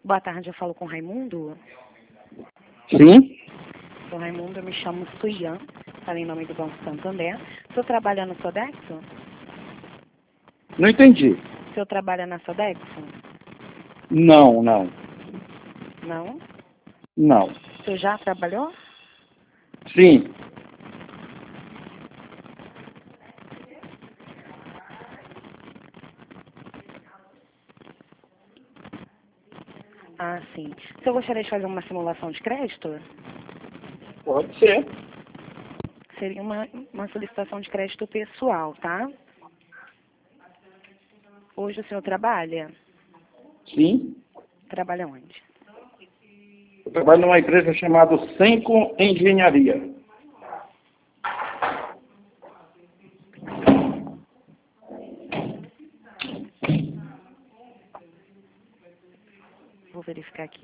Boa tarde, eu falo com o Raimundo. Sim? Sou Raimundo, eu me chamo Suian, falo em nome do Banco Santander. O senhor trabalha na Sodexo? Não entendi. O senhor trabalha na Sodexo? Não. Não? Não. O senhor já trabalhou? Sim. Ah, sim. O senhor gostaria de fazer uma simulação de crédito? Pode ser. Seria uma solicitação de crédito pessoal, tá? Hoje o senhor trabalha? Sim. Trabalha onde? Eu trabalho numa empresa chamada Senco Engenharia. Vou verificar aqui.